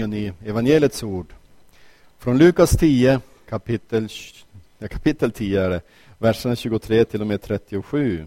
gången i evangeliets ord. Från Lukas 10, kapitel 10 är det, verserna 23 till och med 37.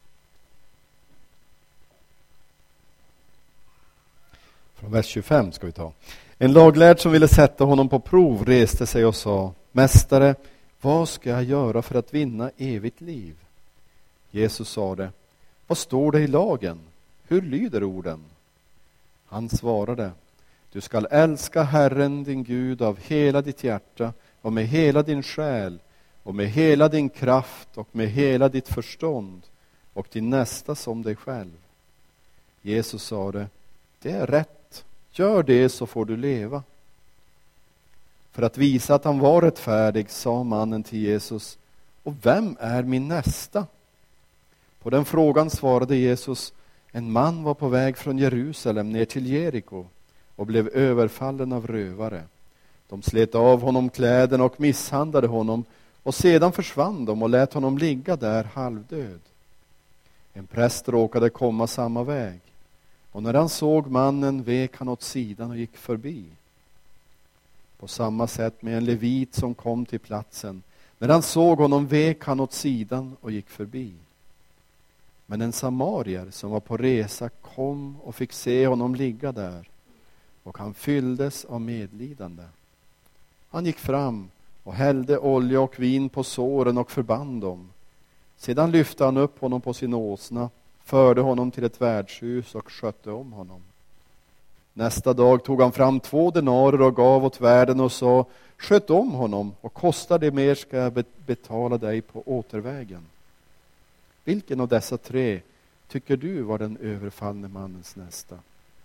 Från vers 25 ska vi ta. En laglärd som ville sätta honom på prov reste sig och sa: Mästare, vad ska jag göra för att vinna evigt liv? Jesus sade: Vad står det i lagen? Hur lyder orden? Han svarade: Du skall älska Herren din Gud av hela ditt hjärta och med hela din själ och med hela din kraft och med hela ditt förstånd och din nästa som dig själv. Jesus sade: Det är rätt, gör det så får du leva. För att visa att han var rättfärdig sa mannen till Jesus: Och vem är min nästa? På den frågan svarade Jesus: En man var på väg från Jerusalem ner till Jeriko och blev överfallen av rövare. De slet av honom kläderna och misshandlade honom, och sedan försvann de och lät honom ligga där halvdöd. En präst råkade komma samma väg, och när han såg mannen vek han åt sidan och gick förbi. På samma sätt med en levit som kom till platsen. När han såg honom vek han åt sidan och gick förbi. Men en samarier som var på resa kom och fick se honom ligga där, och han fylldes av medlidande. Han gick fram och hällde olja och vin på såren och förband dem. Sedan lyfte han upp honom på sin åsna, förde honom till ett värdshus och skötte om honom. Nästa dag tog han fram 2 denarer och gav åt värden och sa: Sköt om honom, och kostar det mer ska jag betala dig på återvägen. Vilken av dessa 3 tycker du var den överfallne mannens nästa?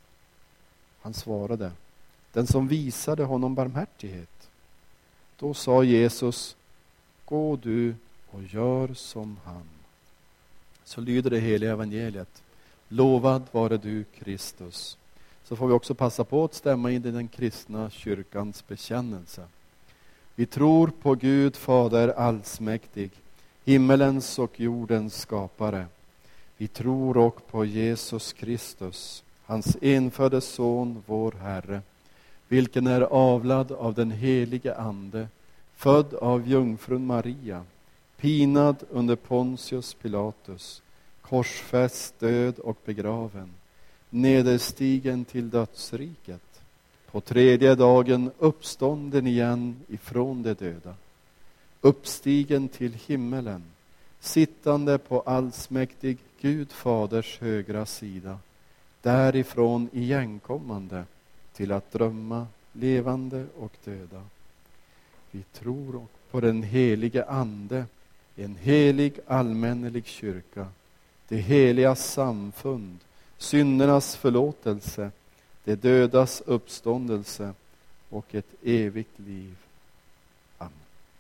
Han svarade: Den som visade honom barmhärtighet. Då sa Jesus: Gå du och gör som han. Så lyder det heliga evangeliet. Lovad vare du, Kristus. Så får vi också passa på att stämma in i den kristna kyrkans bekännelse. Vi tror på Gud Fader allsmäktig, himmelens och jordens skapare. Vi tror och på Jesus Kristus, hans enfödde son, vår Herre, vilken är avlad av den helige ande, född av jungfrun Maria, pinad under Pontius Pilatus, korsfäst, död och begraven, nederstigen till dödsriket, på 3:e dagen uppstånden igen ifrån de döda, uppstigen till himmelen, sittande på allsmäktig Gud Faders högra sida, därifrån igenkommande till att drömma levande och döda. Vi tror på den helige ande, en helig allmännelig kyrka, det heliga samfund, syndernas förlåtelse, det dödas uppståndelse och ett evigt liv. Amen.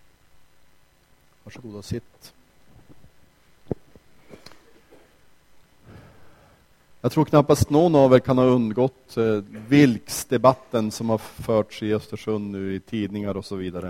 Varsågod och sitt. Jag tror knappast någon av er kan ha undgått Vilks-debatten som har förts i Östersund nu i tidningar och så vidare.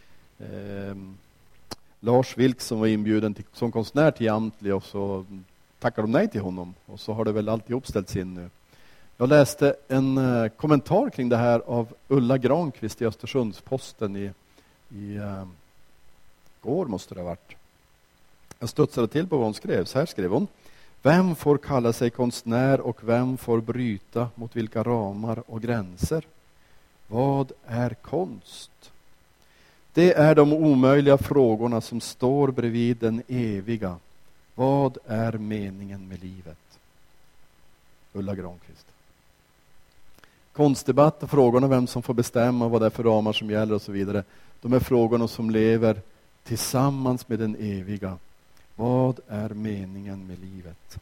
Lars Vilk som var inbjuden som konstnär till Jamtli, och så tackade de nej till honom, och så har det väl alltihop ställts in nu. Jag läste en kommentar kring det här av Ulla Granqvist i Östersundsposten i går måste det ha varit. Jag studsade till på vad hon skrev. Så här skrev hon: Vem får kalla sig konstnär och vem får bryta mot vilka ramar och gränser? Vad är konst? Det är de omöjliga frågorna som står bredvid den eviga. Vad är meningen med livet? Ulla Granqvist. Konstdebatt och frågorna vem som får bestämma, vad det är för ramar som gäller och så vidare. De är frågorna som lever tillsammans med den eviga. Vad är meningen med livet?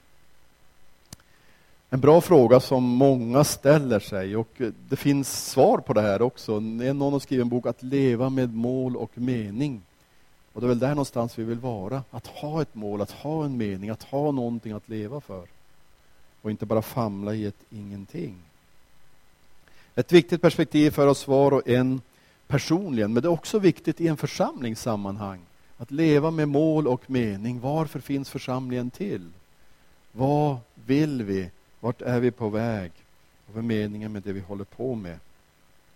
En bra fråga som många ställer sig, och det finns svar på det här också. Någon har skrivit en bok, Att leva med mål och mening. Och det är väl där någonstans vi vill vara. Att ha ett mål, att ha en mening, att ha någonting att leva för. Och inte bara famla i ett ingenting. Ett viktigt perspektiv för oss var och en personligen, men det är också viktigt i en församlingssammanhang. Att leva med mål och mening. Varför finns församlingen till? Vad vill vi? Vart är vi på väg? Vad är meningen med det vi håller på med?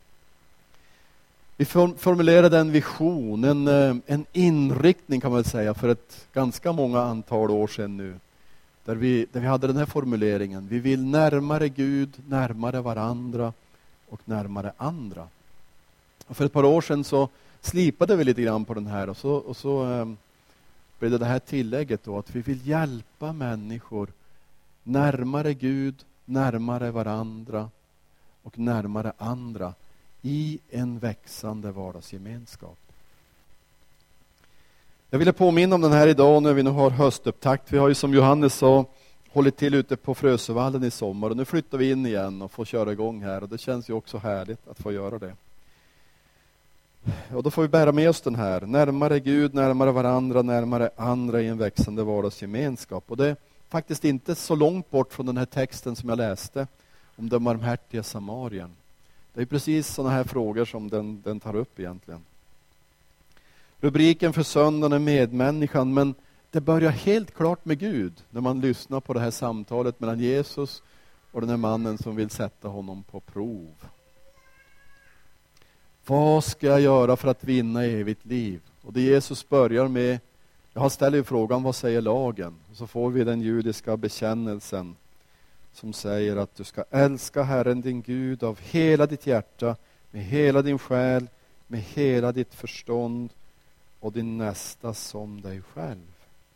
Vi formulerade en vision, en inriktning kan man säga, för ett ganska många antal år sedan nu. Där vi hade den här formuleringen: vi vill närmare Gud, närmare varandra och närmare andra. Och för ett par år sedan så slipade vi lite grann på den här, och så blev det här tillägget då, att vi vill hjälpa människor närmare Gud, närmare varandra och närmare andra i en växande vardagsgemenskap. Jag ville påminna om den här idag när vi nu har höstupptakt. Vi har ju, som Johannes sa, hållit till ute på Frösövallen i sommar, och nu flyttar vi in igen och får köra igång här, och det känns ju också härligt att få göra det. Och då får vi bära med oss den här: närmare Gud, närmare varandra, närmare andra i en växande vardagsgemenskap. Och det är faktiskt inte så långt bort från den här texten som jag läste om den barmhärtiga samarien. Det är precis sådana här frågor som den tar upp egentligen. Rubriken för söndagen är medmänniskan, men det börjar helt klart med Gud när man lyssnar på det här samtalet mellan Jesus och den här mannen som vill sätta honom på prov. Vad ska jag göra för att vinna evigt liv? Och det Jesus börjar med, jag ställer ju frågan, vad säger lagen? Och så får vi den judiska bekännelsen som säger att du ska älska Herren din Gud av hela ditt hjärta, med hela din själ, med hela ditt förstånd och din nästa som dig själv.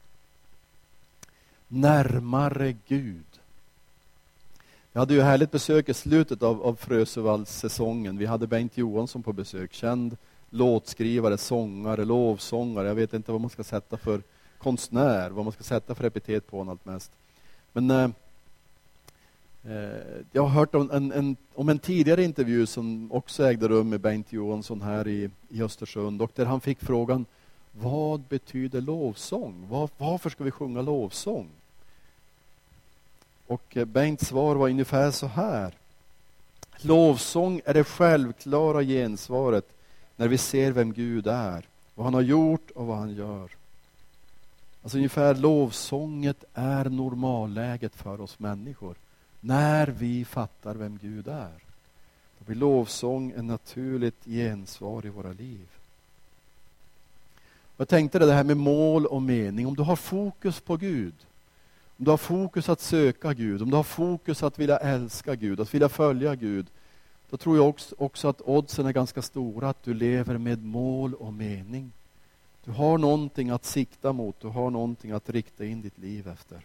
Närmare Gud. Jag hade ju härligt besök i slutet av Frösövallssäsongen. Vi hade Bengt Johansson på besök, känd låtskrivare, sångare, lovsångare. Jag vet inte vad man ska sätta för konstnär, vad man ska sätta för epitet på honom allt mest. Men jag har hört om en tidigare intervju som också ägde rum med Bengt Johansson här i Östersund, och där han fick frågan: vad betyder lovsång? Varför ska vi sjunga lovsång? Och Bengts svar var ungefär så här: lovsång är det självklara gensvaret när vi ser vem Gud är, vad han har gjort och vad han gör. Alltså ungefär, lovsånget är normalläget för oss människor. När vi fattar vem Gud är, då blir lovsång en naturligt gensvar i våra liv. Jag tänkte det här med mål och mening. Om du har fokus på Gud, om du har fokus att söka Gud, om du har fokus att vilja älska Gud, att vilja följa Gud, då tror jag också att oddsen är ganska stora att du lever med mål och mening. Du har någonting att sikta mot, du har någonting att rikta in ditt liv efter.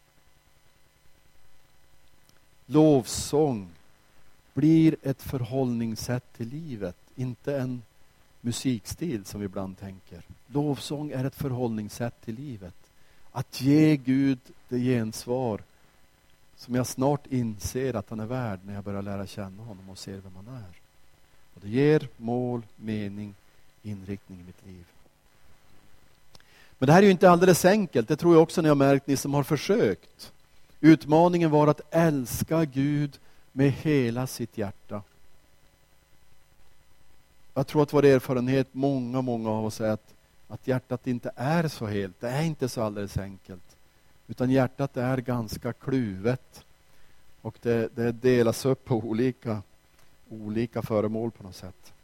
Lovsång blir ett förhållningssätt till livet, inte en musikstil som vi ibland tänker. Lovsång är ett förhållningssätt till livet. Att ge Gud det gensvar som jag snart inser att han är värd när jag börjar lära känna honom och ser vem han är. Och det ger mål, mening, inriktning i mitt liv. Men det här är ju inte alldeles enkelt. Det tror jag också ni har märkt, ni som har försökt. Utmaningen var att älska Gud med hela sitt hjärta. Jag tror att vår erfarenhet, många av oss, är att hjärtat inte är så helt. Det är inte så alldeles enkelt. Utan hjärtat är ganska kluvet. Och det delas upp på olika föremål på något sätt.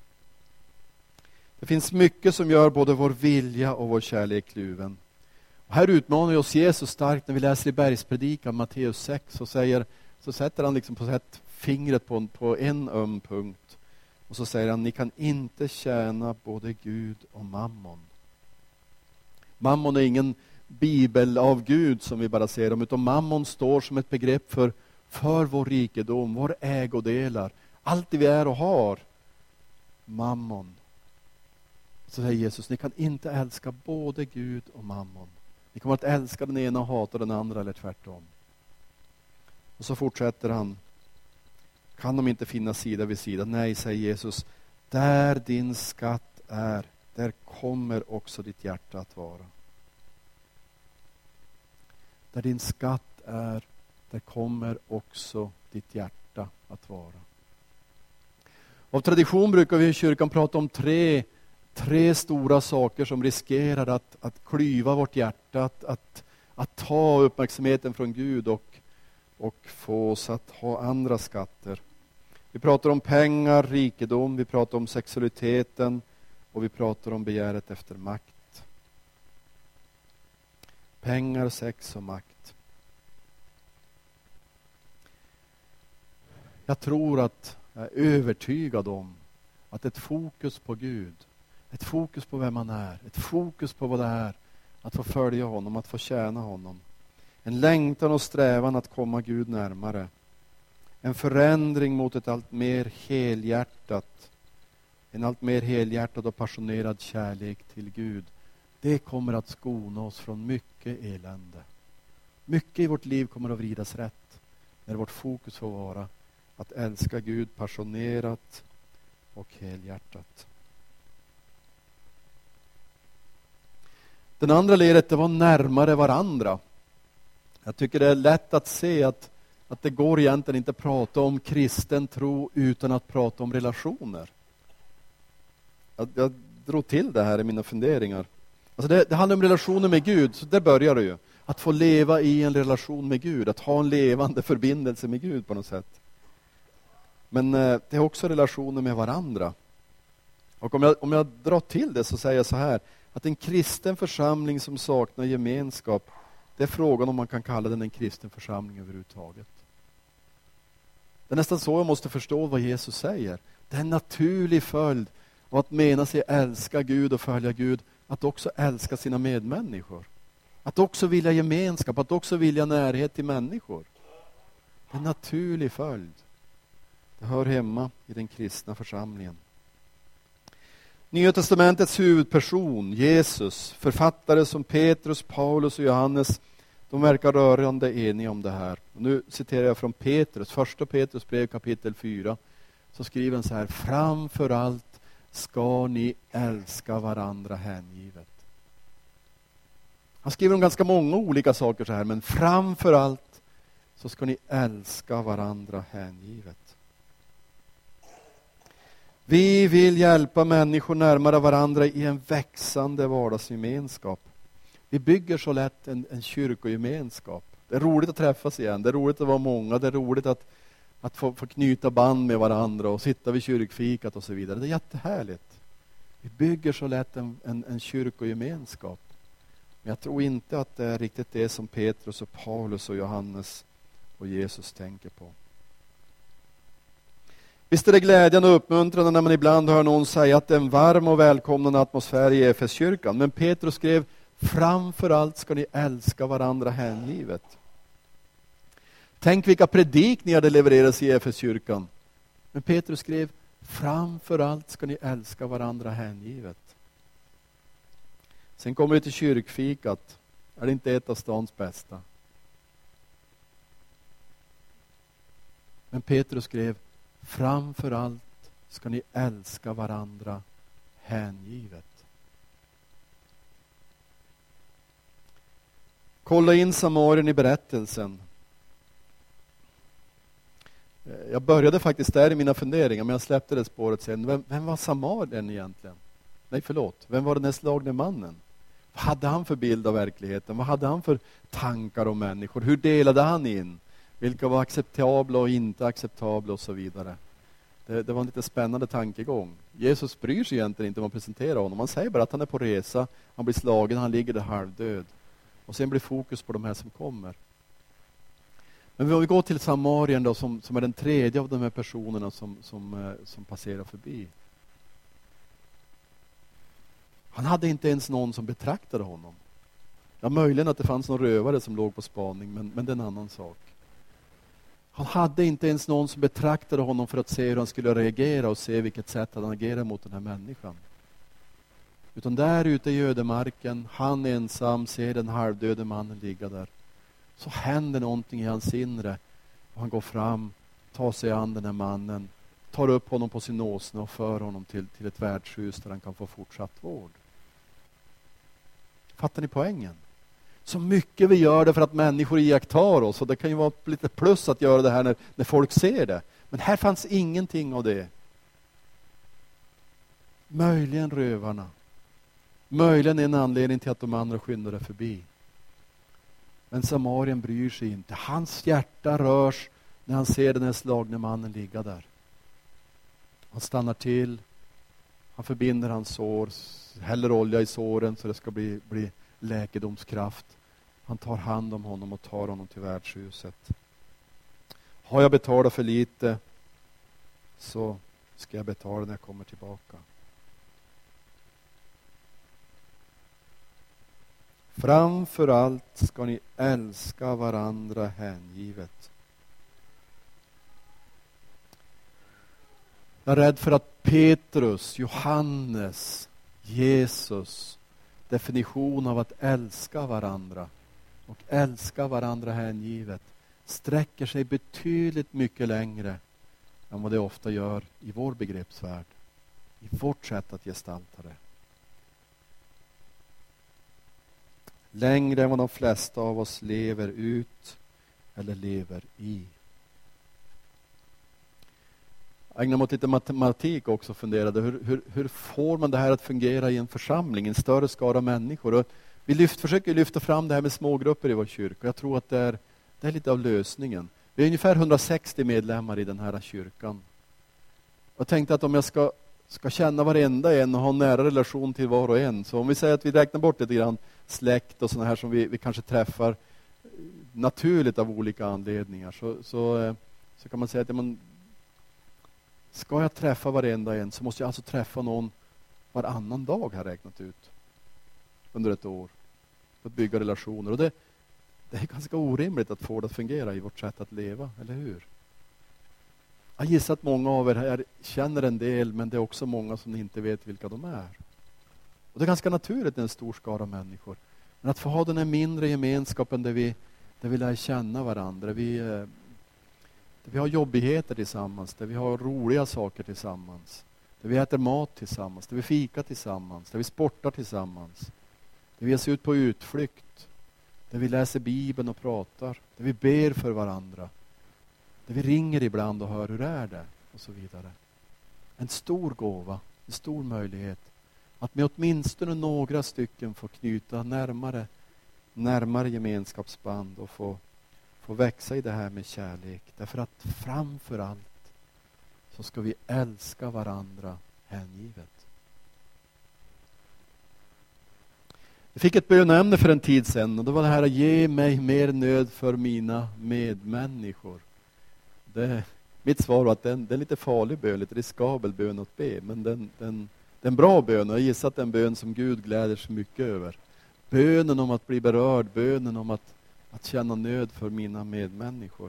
Det finns mycket som gör både vår vilja och vår kärlek kluven. Och här utmanar oss Jesus starkt när vi läser i bergspredikan Matteus 6, så sätter han liksom på sätt fingret på en öm punkt. Och så säger han: ni kan inte tjäna både Gud och mammon. Mammon är ingen bibel av Gud som vi bara ser om, utan mammon står som ett begrepp för vår rikedom, vår ägodelar, allt det vi är och har. Mammon. Så säger Jesus: ni kan inte älska både Gud och mammon. Ni kommer att älska den ena och hata den andra, eller tvärtom. Och så fortsätter han: kan de inte finnas sida vid sida? Nej, säger Jesus, där din skatt är, där kommer också ditt hjärta att vara. Där din skatt är, där kommer också ditt hjärta att vara. Av tradition brukar vi i kyrkan prata om tre stora saker som riskerar att klyva vårt hjärta, att ta uppmärksamheten från Gud och få oss att ha andra skatter. Vi pratar om pengar, rikedom, vi pratar om sexualiteten och vi pratar om begäret efter makt. Pengar, sex och makt. Jag är övertygad om att ett fokus på Gud, ett fokus på vem man är, ett fokus på vad det är att få följa honom, att få tjäna honom. En längtan och strävan att komma Gud närmare. En förändring mot en allt mer helhjärtad och passionerad kärlek till Gud. Det kommer att skona oss från mycket elände. Mycket i vårt liv kommer att vridas rätt när vårt fokus får vara att älska Gud passionerat och helhjärtat. Den andra ledet, det var närmare varandra. Jag tycker det är lätt att se att det går egentligen inte att prata om kristen tro utan att prata om relationer. Jag drog till det här i mina funderingar. Alltså det handlar om relationer med Gud, så där börjar det ju. Att få leva i en relation med Gud, att ha en levande förbindelse med Gud på något sätt. Men det är också relationer med varandra. Och om jag drar till det så säger jag så här, att en kristen församling som saknar gemenskap, det är frågan om man kan kalla den en kristen församling överhuvudtaget. Det är nästan så jag måste förstå vad Jesus säger. Det är en naturlig följd av att mena sig älska Gud och följa Gud, att också älska sina medmänniskor. Att också vilja gemenskap, att också vilja närhet till människor. Det är en naturlig följd. Det hör hemma i den kristna församlingen. Nya testamentets huvudperson, Jesus, författare som Petrus, Paulus och Johannes, de verkar rörande eniga om det här. Och nu citerar jag från Petrus, första Petrus brev kapitel 4. Så skriver han så här: framför allt ska ni älska varandra hängivet. Han skriver om ganska många olika saker så här, men framför allt så ska ni älska varandra hängivet. Vi vill hjälpa människor närmare varandra i en växande vardagsgemenskap. Vi bygger så lätt en kyrkogemenskap. Det är roligt att träffas igen, det är roligt att vara många, det är roligt att få knyta band med varandra och sitta vid kyrkfikat och så vidare. Det är jättehärligt. Vi bygger så lätt en kyrkogemenskap. Men jag tror inte att det är riktigt det som Petrus och Paulus och Johannes och Jesus tänker på. Visst är det glädjande och uppmuntrande när man ibland hör någon säga att det är en varm och välkomnande atmosfär i Efeskyrkan. Men Petrus skrev, framför allt ska ni älska varandra hängivet. Tänk vilka predikningar det levereras i Efeskyrkan. Men Petrus skrev, framför allt ska ni älska varandra hängivet. Sen kommer vi till kyrkfikat. Är det inte ett av stans bästa? Men Petrus skrev, framför allt ska ni älska varandra hängivet. Kolla in Samarien i berättelsen. Jag började faktiskt där i mina funderingar, men jag släppte det spåret sen. Vem var Samarien egentligen? Vem var den här slagne mannen? Vad hade han för bild av verkligheten? Vad hade han för tankar om människor? Hur delade han in? Vilka var acceptabla och inte acceptabla och så vidare. Det var en lite spännande tankegång. Jesus bryr sig egentligen inte om att presentera honom. Han säger bara att han är på resa, han blir slagen, han ligger där halvdöd. Och sen blir fokus på de här som kommer. Men om vi går till Samarien då, som är den tredje av de här personerna som passerar förbi. Han hade inte ens någon som betraktade honom. Ja, möjligen att det fanns någon rövare som låg på spaning, men det är en annan sak. Han hade inte ens någon som betraktade honom för att se hur han skulle reagera och se vilket sätt han agerade mot den här människan. Utan där ute i ödemarken, han ensam ser den halvdöde mannen ligga där. Så händer någonting i hans inre. Och han går fram, tar sig an den här mannen, tar upp honom på sin åsna och för honom till ett värdshus där han kan få fortsatt vård. Fattar ni poängen? Så mycket vi gör det för att människor iakttar oss. Och det kan ju vara lite plus att göra det här när folk ser det. Men här fanns ingenting av det. Möjligen rövarna. Möjligen en anledning till att de andra skyndade förbi. Men Samarien bryr sig inte. Hans hjärta rörs när han ser den här slagne mannen ligga där. Han stannar till. Han förbinder hans sår. Häller olja i såren så det ska bli läkedomskraft. Han tar hand om honom och tar honom till värdshuset. Har jag betalat för lite så ska jag betala när jag kommer tillbaka. Framför allt ska ni älska varandra hängivet. Jag är rädd för att Petrus, Johannes, Jesus definition av att älska varandra och älska varandra hängivet sträcker sig betydligt mycket längre än vad det ofta gör i vår begreppsvärld, i vårt sätt att gestalta det. Längre än vad de flesta av oss lever ut eller lever i. Jag ägnade mig åt lite matematik också och funderade hur får man det här att fungera i en församling, en större skara människor. Och vi försöker lyfta fram det här med smågrupper i vår kyrka. Jag tror att det är lite av lösningen. Vi är ungefär 160 medlemmar i den här kyrkan. Jag tänkte att om jag ska känna varenda en och ha en nära relation till var och en. Så om vi säger att vi räknar bort lite grann släkt och sådana här som vi kanske träffar naturligt av olika anledningar. Så kan man säga att ska jag träffa varenda en så måste jag alltså träffa någon varannan dag, har jag räknat ut. Under ett år. För att bygga relationer. Och det är ganska orimligt att få det att fungera i vårt sätt att leva, eller hur? Jag gissar att många av er här känner en del, men det är också många som inte vet vilka de är. Och det är ganska naturligt i en stor skara människor. Men att få ha den här mindre gemenskapen där vi lär känna varandra. Där vi har jobbigheter tillsammans, där vi har roliga saker tillsammans. Där vi äter mat tillsammans, där vi fikar tillsammans, där vi sportar tillsammans. Där vi ger sig ut på utflykt. Där vi läser Bibeln och pratar. Där vi ber för varandra. Där vi ringer ibland och hör hur är det och så vidare. En stor gåva, en stor möjlighet att med åtminstone några stycken få knyta närmare gemenskapsband och få växa i det här med kärlek. Därför att framför allt så ska vi älska varandra hängivet. Jag fick ett bönämne för en tid sedan och det var det här att ge mig mer nöd för mina medmänniskor. Mitt svar var att det är en lite farlig bön, lite riskabel bön att be, men det är en bra bön och jag gissar att det är en bön som Gud gläder sig mycket över. Bönen om att bli berörd, bönen om att känna nöd för mina medmänniskor.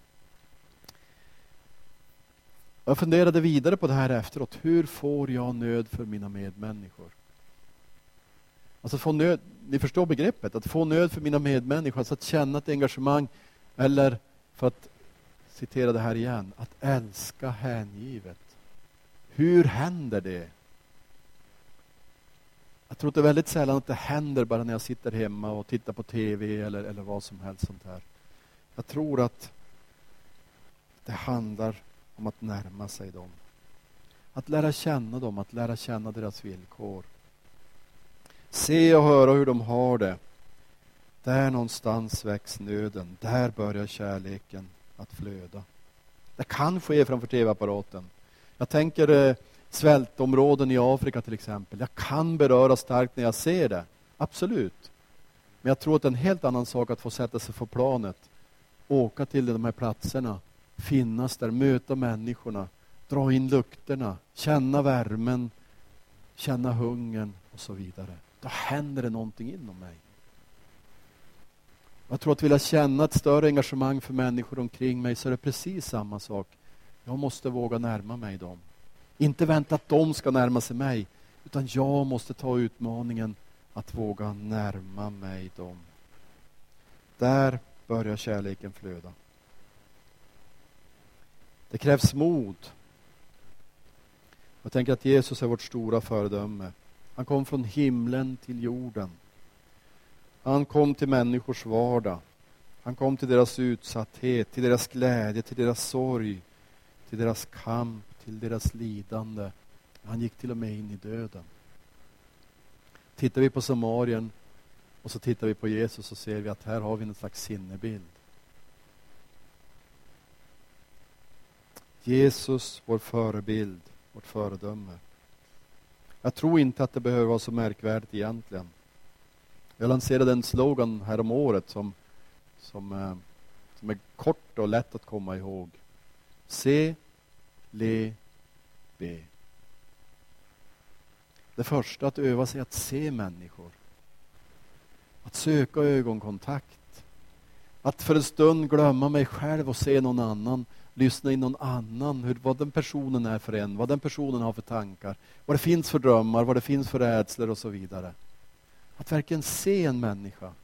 Jag funderade vidare på det här efteråt. Hur får jag nöd för mina medmänniskor? Alltså få nöd, ni förstår begreppet, att få nöd för mina medmänniskor, alltså att känna ett engagemang, eller för att citera det här igen, att älska hängivet. Hur händer det? Jag tror att det är väldigt sällan att det händer bara när jag sitter hemma och tittar på tv eller vad som helst sånt här. Jag tror att det handlar om att närma sig dem. Att lära känna dem, att lära känna deras villkor. Se och höra hur de har det. Där någonstans väcks nöden. Där börjar kärleken att flöda. Det kan ske framför tv-apparaten. Jag tänker svältområden i Afrika till exempel. Jag kan beröra starkt när jag ser det. Absolut. Men jag tror att det är en helt annan sak att få sätta sig på planet. Åka till de här platserna. Finnas där, möta människorna. Dra in lukterna. Känna värmen. Känna hungern och så vidare. Då händer det någonting inom mig. Jag tror att vilja känna ett större engagemang för människor omkring mig, så är det precis samma sak. Jag måste våga närma mig dem. Inte vänta att de ska närma sig mig, utan jag måste ta utmaningen att våga närma mig dem. Där börjar kärleken flöda. Det krävs mod. Jag tänker att Jesus är vårt stora föredöme. Han kom från himlen till jorden. Han kom till människors vardag. Han kom till deras utsatthet, till deras glädje, till deras sorg, till deras kamp, till deras lidande. Han gick till och med in i döden. Tittar vi på Samarien och så tittar vi på Jesus, så ser vi att här har vi en slags sinnebild. Jesus, vår förebild, vårt föredöme. Jag tror inte att det behöver vara så märkvärdigt egentligen. Jag lanserade en slogan här om året som är kort och lätt att komma ihåg. Se, le, be. Det första, att öva sig att se människor. Att söka ögonkontakt. Att för en stund glömma mig själv och se någon annan. Lyssna in någon annan. Vad den personen är för en. Vad den personen har för tankar. Vad det finns för drömmar. Vad det finns för rädslor och så vidare. Att verkligen se en människa.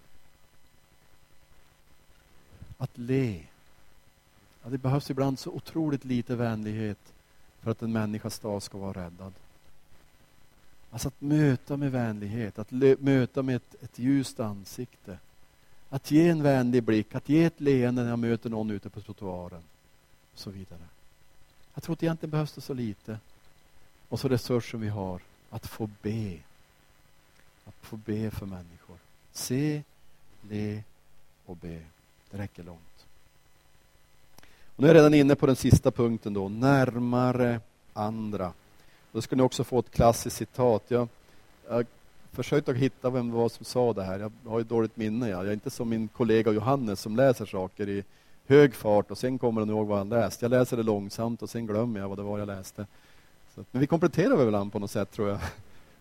Att le. Ja, det behövs ibland så otroligt lite vänlighet för att en människas dag ska vara räddad. Alltså att möta med vänlighet. Att möta med ett ljust ansikte. Att ge en vänlig blick. Att ge ett leende när jag möter någon ute på trottoaren. Och så vidare. Jag tror att egentligen behövs det så lite. Och så resursen vi har. Att få be. Att få be för människor. Se, le och be. Det räcker långt. Och nu är jag redan inne på den sista punkten då. Närmare andra. Då ska ni också få ett klassiskt citat. Jag försökte hitta vem det var som sa det här. Jag har ju dåligt minne. Jag är inte som min kollega Johannes som läser saker i hög fart och sen kommer han ihåg vad han läst. Jag läser det långsamt och sen glömmer jag vad det var jag läste. Men vi kompletterar väl varandra på något sätt, tror jag.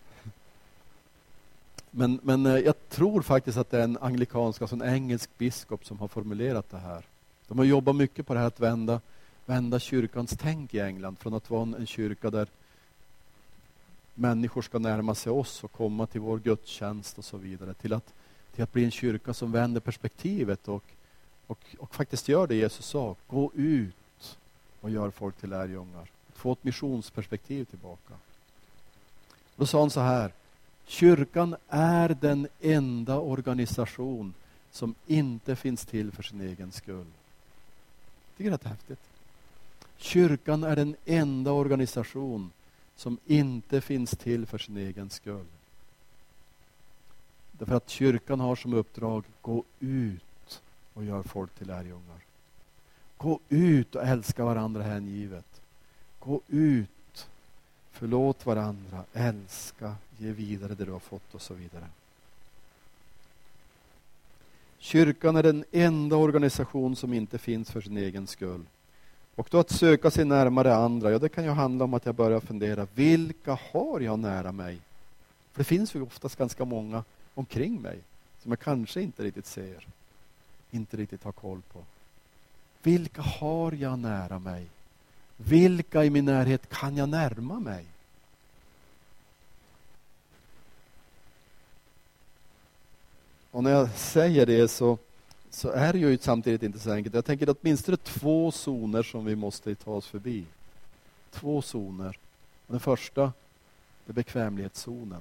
Men jag tror faktiskt att det är en anglikansk, alltså en engelsk biskop som har formulerat det här. De har jobbat mycket på det här att vända kyrkans tänk i England från att vara en kyrka där människor ska närma sig oss och komma till vår gudstjänst och så vidare, till att bli en kyrka som vänder perspektivet och faktiskt gör det Jesus sa. Gå ut och gör folk till lärjungar. Få ett missionsperspektiv tillbaka. Då sa han så här: kyrkan är den enda organisation som inte finns till för sin egen skull. Tycker att det är häftigt. Kyrkan är den enda organisation som inte finns till för sin egen skull. Därför att kyrkan har som uppdrag: gå ut och gör folk till lärjungar. Gå ut och älska varandra hängivet. Gå ut, förlåt varandra, älska, ge vidare det du har fått och så vidare. Kyrkan är den enda organisation som inte finns för sin egen skull. Och då att söka sig närmare andra, ja, det kan ju handla om att jag börjar fundera, vilka har jag nära mig? För det finns ju oftast ganska många omkring mig som jag kanske inte riktigt ser, inte riktigt har koll på. Vilka har jag nära mig? Vilka i min närhet kan jag närma mig? Och när jag säger det så är det ju samtidigt inte så enkelt. Jag tänker att åtminstone 2 zoner som vi måste ta oss förbi. 2 zoner. Och den första, det är bekvämlighetszonen.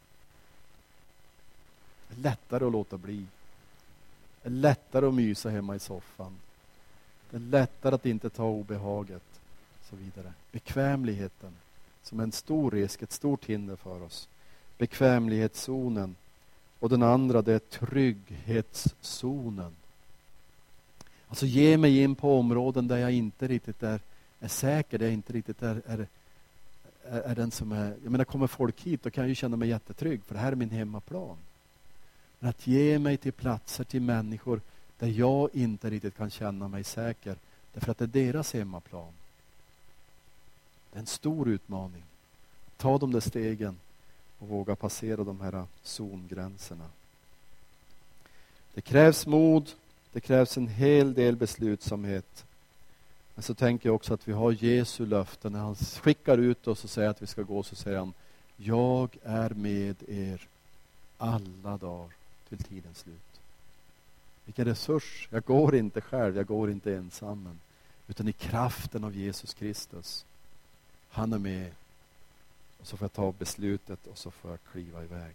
Det är lättare att låta bli. Det är lättare att mysa hemma i soffan. Det är lättare att inte ta obehaget. Så vidare. Bekvämligheten som är en stor risk, ett stort hinder för oss. Bekvämlighetszonen. Och den andra, det är trygghetszonen. Alltså ge mig in på områden där jag inte riktigt är säker, där jag inte riktigt är den som är... Jag menar, kommer folk hit, då kan jag ju känna mig jättetrygg, för det här är min hemmaplan. Men att ge mig till platser, till människor där jag inte riktigt kan känna mig säker, därför att det är deras hemmaplan. Det är en stor utmaning. Ta de där stegen och våga passera de här zongränserna. Det krävs mod, det krävs en hel del beslutsamhet. Men så tänker jag också att vi har Jesu löfte. När han skickar ut oss och säger att vi ska gå, så säger han: jag är med er alla dagar till tidens slut. Vilken resurs. Jag går inte själv, jag går inte ensam, utan i kraften av Jesus Kristus. Han är med. Och så får jag ta beslutet och så får jag kliva iväg.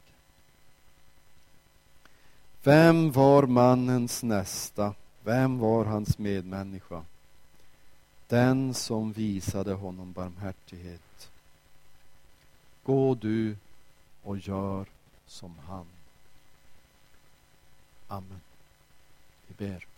Vem var mannens nästa? Vem var hans medmänniska? Den som visade honom barmhärtighet. Gå du och gör som han. Amen. Vi ber.